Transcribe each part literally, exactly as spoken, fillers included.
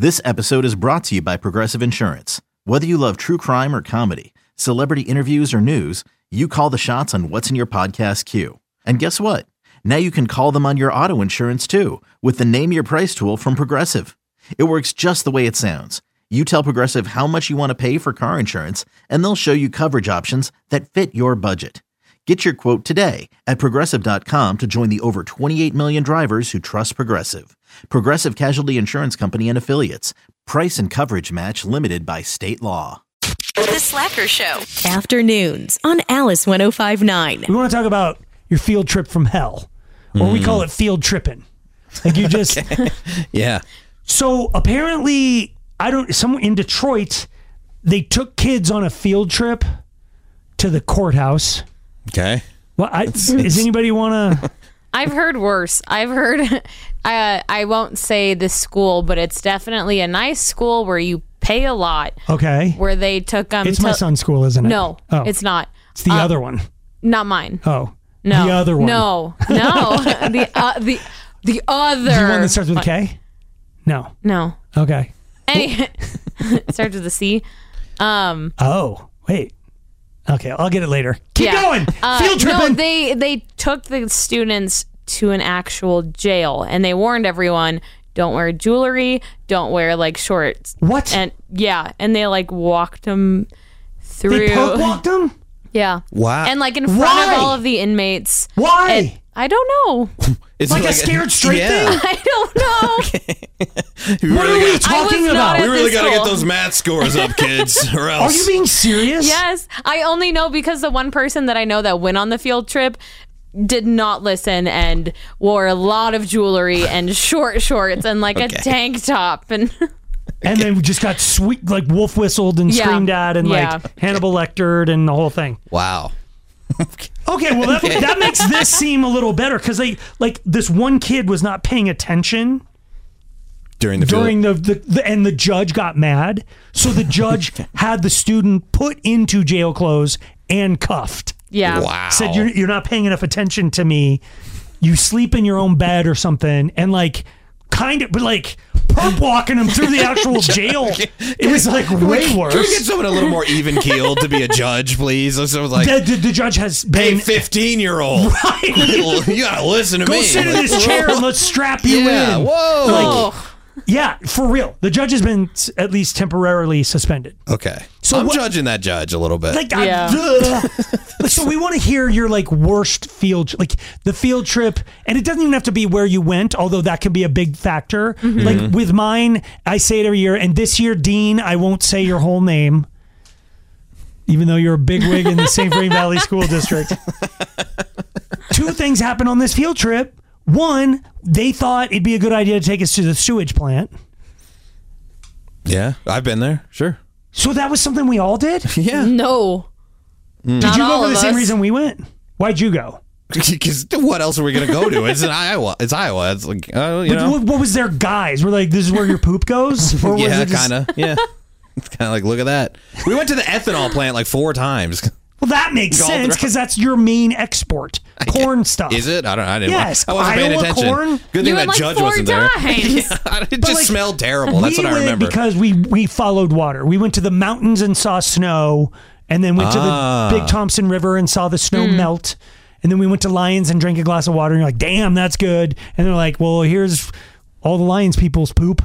This episode is brought to you by Progressive Insurance. Whether you love true crime or comedy, celebrity interviews or news, you call the shots on what's in your podcast queue. And guess what? Now you can call them on your auto insurance too with the Name Your Price tool from Progressive. It works just the way it sounds. You tell Progressive how much you want to pay for car insurance, and they'll show you coverage options that fit your budget. Get your quote today at Progressive dot com to join the over twenty-eight million drivers who trust Progressive. Progressive Casualty Insurance Company and Affiliates. Price and coverage match limited by state law. The Slacker Show. Afternoons on Alice one oh five point nine. We want to talk about your field trip from hell, or mm. we call it field tripping. Like you just... Okay. Yeah. So apparently, I don't... Somewhere in Detroit, they took kids on a field trip to the courthouse. Okay. Well, I, does anybody want to... I've heard worse. I've heard, uh, I won't say the school, but it's definitely a nice school where you pay a lot. Okay. Where they took them. It's to, my son's school, isn't it? No, oh. it's not. It's the uh, other one. Not mine. Oh. No. The other one. No. No. the uh, the the other. The one that starts with a K? No. No. Okay. Any, it starts with a C. Um. Oh, wait. Okay, I'll get it later. Keep yeah. going. Uh, Field tripping. No, they they took the students to an actual jail, and they warned everyone: don't wear jewelry, don't wear like shorts. What? And yeah, and they like walked them through. They poke walked them? Yeah. Wow. And like in front Why? of all of the inmates. Why? And, I don't know. It's like, like a scared straight yeah. thing? I don't know. We what really are we gotta, talking about? We really got to get school. those math scores up, kids, or else. Are you being serious? Yes. I only know because the one person that I know that went on the field trip did not listen and wore a lot of jewelry and short shorts and like Okay. a tank top and And then we just got sweet, like wolf whistled and Yeah. screamed at and Yeah. like Hannibal Lectered and the whole thing. Wow. Okay, well that, that makes this seem a little better because they like this one kid was not paying attention During the during the, the, the and the judge got mad, so the judge had the student put into jail clothes and cuffed. yeah. Wow. Said you're you're not paying enough attention to me. You sleep in your own bed or something, and like kind of, but like perp walking him through the actual jail. It was like way worse. Can we get someone a little more even keeled to be a judge, please? So like, the, the, the judge has hey, been fifteen year old, right. you gotta listen to Go me. sit in this chair and let's strap you Yeah. in. Whoa. Oh. Yeah, for real. The judge has been s- at least temporarily suspended. Okay. So I'm what- judging that judge a little bit. Like, I- Yeah. ugh. So we want to hear your like worst field, like the field trip, and it doesn't even have to be where you went, although that can be a big factor. Mm-hmm. Like with mine, I say it every year, and this year, Dean, I won't say your whole name, even though you're a bigwig in the Saint Vrain Valley School District. Two things happened on this field trip. One, they thought it'd be a good idea to take us to the sewage plant. Yeah, I've been there. Sure. So that was something we all did? Yeah. No. Did Not you go all for the of same us. reason we went? Why'd you go? Because what else are we gonna go to? It's in Iowa. It's Iowa. It's like, oh, you But know. what, what was their guys? We're like, this is where your poop goes? Or was Yeah, it just- kind of. Yeah. It's kind of like, look at that. We went to the ethanol plant like four times. Well, that makes Go all sense around. because that's your main export. Corn stuff. Is it? I don't. I didn't. Yes, I wasn't paying Iowa attention. corn. Good thing You that went like judge four wasn't there. times. Yeah, it But, just like, smelled terrible. That's we what I went remember. because we we followed water. We went to the mountains and saw snow, and then went Ah. to the Big Thompson River and saw the snow melt. And then we went to Lions and drank a glass of water. And you're like, damn, that's good. And they're like, well, here's all the Lions people's poop.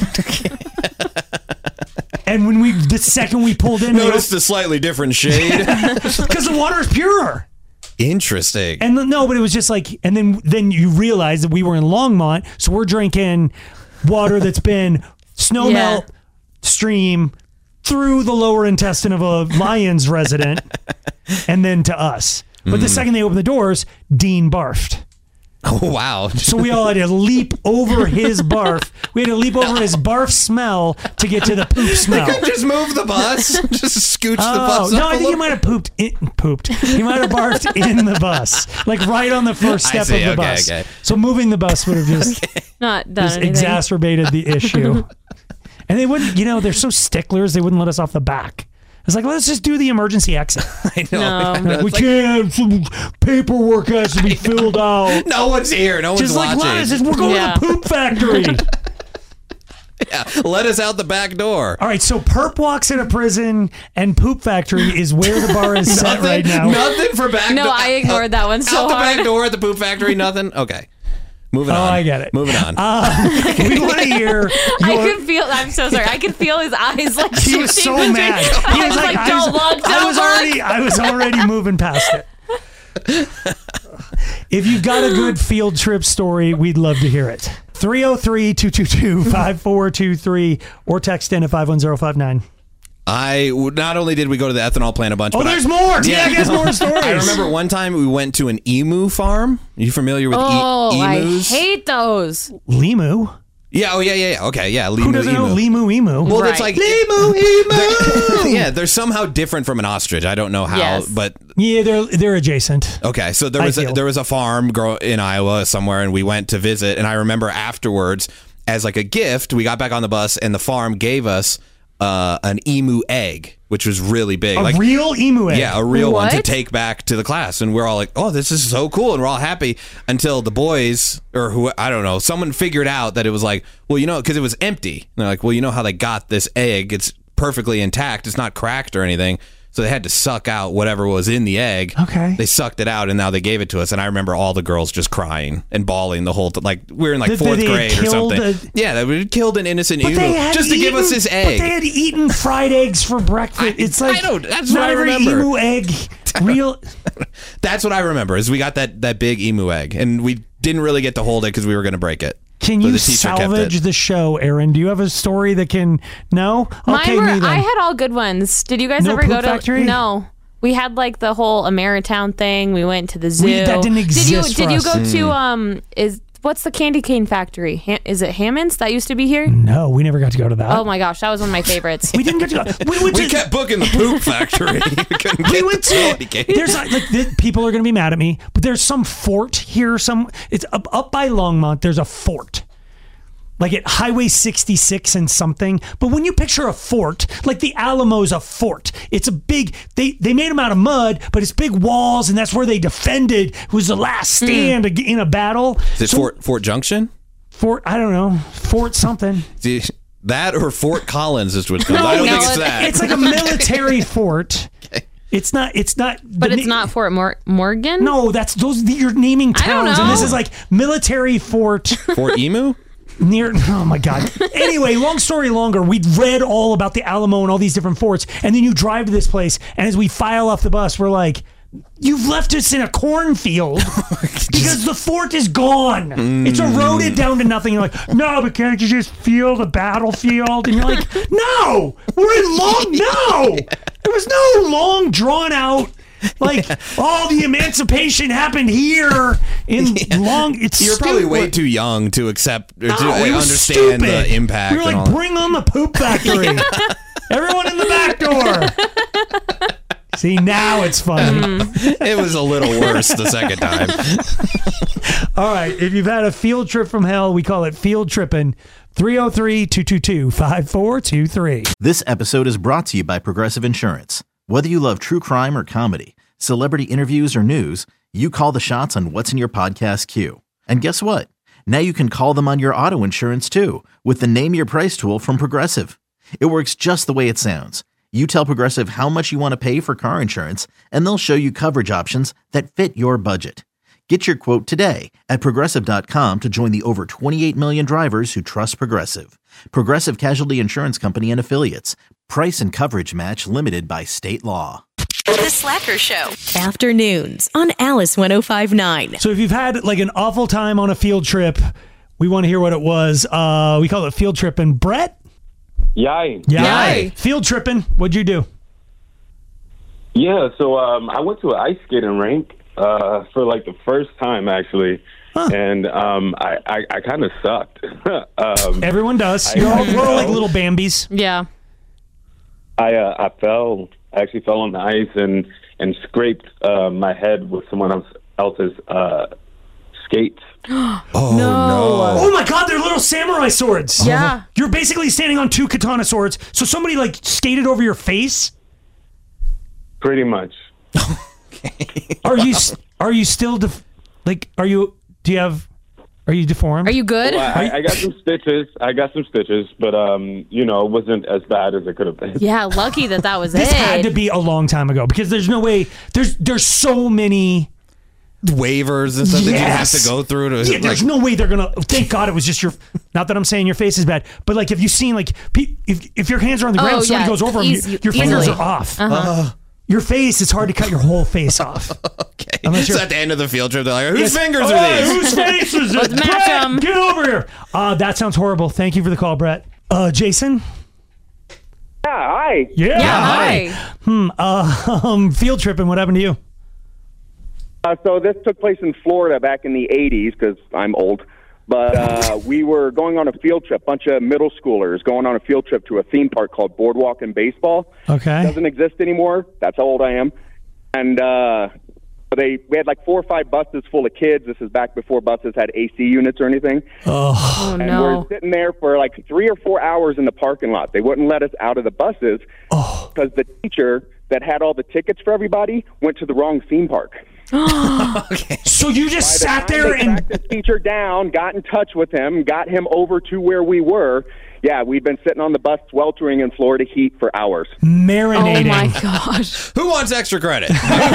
And when we, the second we pulled in, Noticed a slightly different shade. because the water is purer. Interesting. And the- no, but it was just like, and then then you realize that we were in Longmont, so we're drinking water that's been snow Yeah. melt stream through the lower intestine of a Lions resident, and then to us. But the second they opened the doors, Dean barfed. Oh, wow. So we all had to leap over his barf. We had to leap over his barf smell to get to the poop smell. Just move the bus. Just scooch the Oh, bus. no, up I a think he little. might have pooped. In, pooped. He might have barfed in the bus, like right on the first I step see, of the okay, bus. okay. So moving the bus would have just, Not done just anything. exacerbated the issue. And they wouldn't, you know, they're so sticklers. They wouldn't let us off the back. It's like, let's just do the emergency exit. I know. No. I know. we It's like, can't. Some paperwork has to be filled out. no one's here. No one's Just like watching. Lana says, we're going Yeah. to the poop factory. Yeah, let us out the back door. All right, so Perp Walks in a Prison and Poop Factory is where the bar is set Nothing, right now. nothing for back. No, I ignored that one so out the hard. back door at the Poop Factory. Nothing. Okay, moving Oh, on. I get it. Moving on. Uh, we want to hear. I your- could feel. I'm so sorry. I could feel his eyes like He was shifting so between- mad. I He was like, I "Don't was, look, I don't was look." already, I was already moving past it. If you've got a good field trip story, we'd love to hear it. three oh three, two two two, five four two three or text in at five one zero five nine. I not only did we go to the ethanol plant a bunch. Oh, but there's I, more. Yeah, I guess more stories. I remember one time we went to an emu farm. Are you familiar with Oh, e- I emus? hate those. Limu. Yeah. Oh, yeah, yeah, yeah. Okay, yeah. Limu, Who doesn't emu. know Limu Emu? Well, Right. it's like Limu Emu. yeah, they're somehow different from an ostrich. I don't know how, Yes. but Yeah, they're they're adjacent. okay. So there I was a, feel. there was a farm grow in Iowa somewhere, and we went to visit. And I remember afterwards, as like a gift, we got back on the bus, and the farm gave us uh, an emu egg, which was really big, A like real emu egg. yeah, a real one to What? take back to the class. And we're all like, oh, this is so cool. And we're all happy until the boys, or who, I don't know, someone figured out that it was like, well, you know, because it was empty. And they're like, well, you know how they got this egg? It's perfectly intact. It's not cracked or anything. So they had to suck out whatever was in the egg. Okay. They sucked it out, and now they gave it to us. And I remember all the girls just crying and bawling the whole time. Like, we were in like That- that fourth they had grade or killed something. a- yeah, they killed an innocent But emu they had just to give us eaten- this egg. But they had eaten fried eggs for breakfast. It's like I don't- that's not what I every remember. emu egg. Real. That's what I remember is we got that, that big emu egg, and we didn't really get to hold it because we were going to break it. Can So you the teacher kept salvage it. the show, Aaron? Do you have a story that can? No. Okay, Mine were. me then. I had all good ones. Did you guys No ever Poop go to? Factory? No. We had like the whole Ameritown thing. We went to the zoo. We- that didn't Did you? exist for Did you us. go to Hmm. um? Is what's the candy cane factory? Ha- is it Hammond's that used to be here? no, we never got to go to that. Oh my gosh, that was one of my favorites. We didn't get to go. We went We to. kept booking the poop factory. we couldn't we get went the to. candy cane. There's like, like the, people are going to be mad at me, but there's some fort here. Some it's up up by Longmont. There's a fort. Like at Highway sixty-six and something. But when you picture a fort, like the Alamo's a fort. It's a big, they, they made them out of mud, but it's big walls, and that's where they defended. It was the last stand ag- in a battle. Is it So- Fort Fort Junction? Fort, I don't know, Fort something. Do you- That or Fort Collins is what's called. I don't no, think it's it- that. It's like a military fort. It's not, it's not. But the it's na- not Fort Mor- Morgan. No, that's, those, you're naming I don't towns, and this know. is like military fort. Fort Emu? Near, oh my God. Anyway, long story longer, we'd read all about the Alamo and all these different forts. And then you drive to this place, and as we file off the bus, we're like, you've left us in a cornfield because the fort is gone. It's eroded down to nothing. You're like, no, but can't you just feel the battlefield? And you're like, no, we're in long, no. There was no long, drawn out. Like all the emancipation happened here in long. It's You're probably way stupid. too young to accept or No, to it was understand stupid. the impact. We were and like, all. bring on the poop factory. Everyone in the back door. See, now it's funny. It was a little worse the second time. All right. If you've had a field trip from hell, we call it field tripping. three oh three, two two two, five four two three. This episode is brought to you by Progressive Insurance. Whether you love true crime or comedy, celebrity interviews or news, you call the shots on what's in your podcast queue. And guess what? Now you can call them on your auto insurance too with the Name Your Price tool from Progressive. It works just the way it sounds. You tell Progressive how much you want to pay for car insurance, and they'll show you coverage options that fit your budget. Get your quote today at Progressive dot com to join the over twenty-eight million drivers who trust Progressive. Progressive Casualty Insurance Company and Affiliates. Price and coverage match limited by state law. The Slacker Show. Afternoons on Alice one oh five point nine. So if you've had like an awful time on a field trip, we want to hear what it was. Uh, we call it field tripping. Brett? Yay. Yeah. Yay. Field tripping. What'd you do? Yeah, so um, I went to an ice skating rink uh, for like the first time, actually. Huh. And um, I, I, I kind of sucked. um, Everyone does. I- You're all, I we're all like know. little Bambis. Yeah. I uh, I fell. I actually fell on the ice and, and scraped uh, my head with someone else, else's uh, skates. Oh, Oh my God, they're little samurai swords. Yeah. You're basically standing on two katana swords. So somebody like skated over your face? Pretty much. Are you s- are you still def- like are you do you have Are you deformed? Are you good? Well, I, I got some stitches. I got some stitches, but um, you know, it wasn't as bad as it could have been. Yeah, lucky that that was This it. had to be a long time ago because there's no way. There's there's so many waivers and stuff that you have Yes. to go through to Yeah, like, there's no way they're gonna. Thank God it was just your. Not that I'm saying your face is bad, but like, have you seen like pe- if if your hands are on the ground, Oh, somebody yeah, goes over them, easy- you, your fingers easily. are off. Uh-huh. Your face, it's hard to cut your whole face off. okay. Unless So you're- at the end of the field trip, they're like, whose Yes. fingers Oh, are these? Whose face is it? Let's match Brett, 'em. get over here. Uh, that sounds horrible. Thank you for the call, Brett. Uh, Jason. Yeah, hi. Yeah. Yeah, hi. Hmm. Uh, um, field tripping. What happened to you? Uh, so this took place in Florida back in the eighties because I'm old. But uh, we were going on a field trip, bunch of middle schoolers going on a field trip to a theme park called Boardwalk and Baseball. Okay. Doesn't exist anymore. That's how old I am. And uh, they we had like four or five buses full of kids. This is back before buses had A C units or anything. Oh, And no. we're sitting there for like three or four hours in the parking lot. They wouldn't let us out of the buses because the teacher that had all the tickets for everybody went to the wrong theme park. So you just By the sat time there they and tracked the teacher down, got in touch with him, got him over to where we were. Yeah, we've been sitting on the bus sweltering in Florida heat for hours. marinating. Oh my gosh. Who wants extra credit?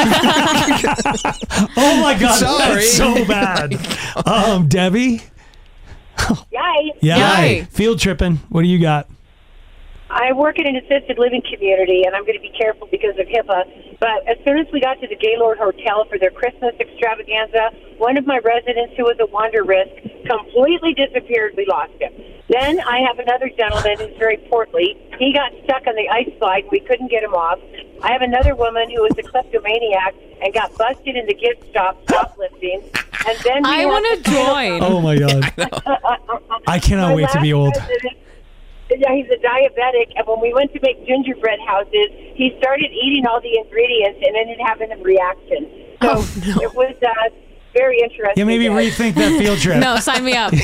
Oh my God. Sorry. That's so bad. Um, Debbie. Yay. Yeah. Yay. Field tripping. What do you got? I work in an assisted living community, and I'm going to be careful because of HIPAA. But as soon as we got to the Gaylord Hotel for their Christmas extravaganza, one of my residents, who was a wander risk, completely disappeared. We lost him. Then I have another gentleman who's very portly. He got stuck on the ice slide. We couldn't get him off. I have another woman who was a kleptomaniac and got busted in the gift shop shoplifting. And then we I have want to the- join. Oh my God. I cannot My wait to be last old. resident- Yeah, he's a diabetic, and when we went to make gingerbread houses, he started eating all the ingredients and ended having a reaction. So Oh, no. it was uh, very interesting. Yeah, maybe day. rethink that field trip. No, sign me up.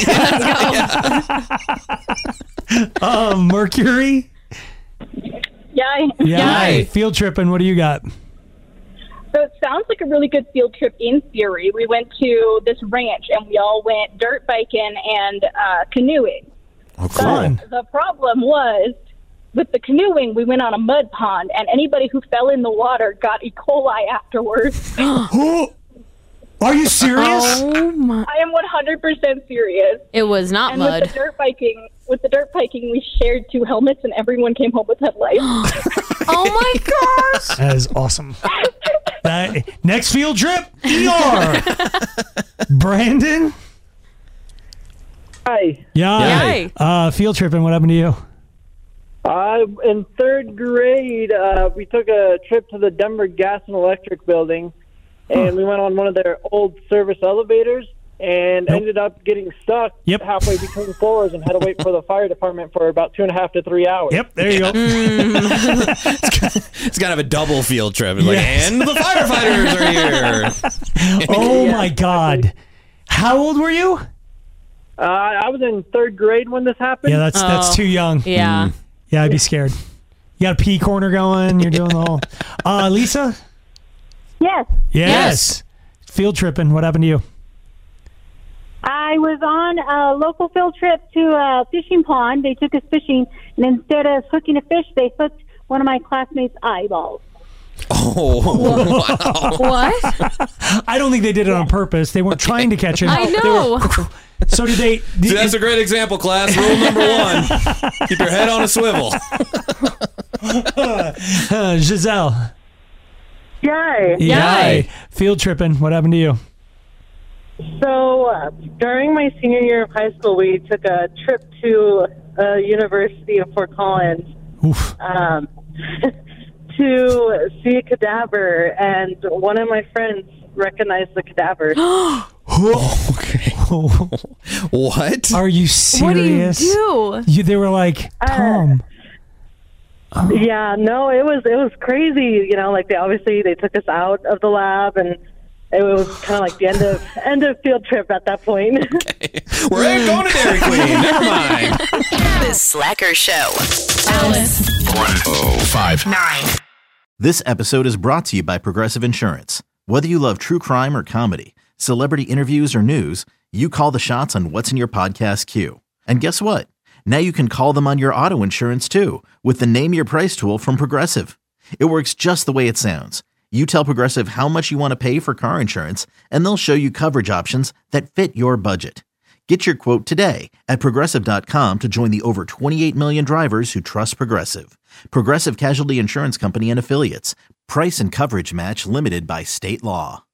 Let's go. Um, Mercury. Yeah. Yeah. Yay. Field tripping. What do you got? So it sounds like a really good field trip in theory. We went to this ranch and we all went dirt biking and uh, canoeing. Oh, Fun. But the problem was with the canoeing, we went on a mud pond, and anybody who fell in the water got E. coli afterwards. Who? Are you serious? Oh my. I am one hundred percent serious. It was not And mud. with the dirt biking, with the dirt biking, we shared two helmets, and everyone came home with headlights. Oh my gosh. That is awesome. That, next field trip, E R. Brandon. Hi. Yeah. Yay. Uh, field tripping. What happened to you? Uh, in third grade, uh, we took a trip to the Denver Gas and Electric Building, and we went on one of their old service elevators and Nope. ended up getting stuck Yep. halfway between floors and had to wait for the fire department for about two and a half to three hours. Yep. There you go. It's got to have a double field trip. It's like, Yes. and the firefighters are here. Oh my God. How old were you? Uh, I was in third grade when this happened. Yeah, that's that's Oh. too young. Yeah. Yeah, I'd be scared. You got a pee corner going. You're doing the whole. Uh, Lisa. Yes. Yes. Field tripping. What happened to you? I was on a local field trip to a fishing pond. They took us fishing, and instead of hooking a fish, they hooked one of my classmates' eyeballs. Oh, wow. What? I don't think they did it on purpose. They weren't trying to catch him. I They know. were- so did they? Did, See, that's a great example, class. Rule number one: keep your head on a swivel. uh, Giselle. Yay. Yay. Field tripping. What happened to you? So uh, during my senior year of high school, we took a trip to uh, University of Fort Collins um, to see a cadaver, and one of my friends recognized the cadaver. Okay. What? Are you What do you serious? do? You, they were like, Tom. Yeah, no, it was it was crazy. You know, like they obviously they took us out of the lab, and it was kind of like the end of end of field trip at that point. We're going to Dairy Queen. Never mind. The Slacker Show. Alice. one oh five Nine. This episode is brought to you by Progressive Insurance. Whether you love true crime or comedy, celebrity interviews, or news, you call the shots on what's in your podcast queue. And guess what? Now you can call them on your auto insurance too with the Name Your Price tool from Progressive. It works just the way it sounds. You tell Progressive how much you want to pay for car insurance, and they'll show you coverage options that fit your budget. Get your quote today at Progressive dot com to join the over twenty-eight million drivers who trust Progressive. Progressive Casualty Insurance Company and Affiliates. Price and coverage match limited by state law.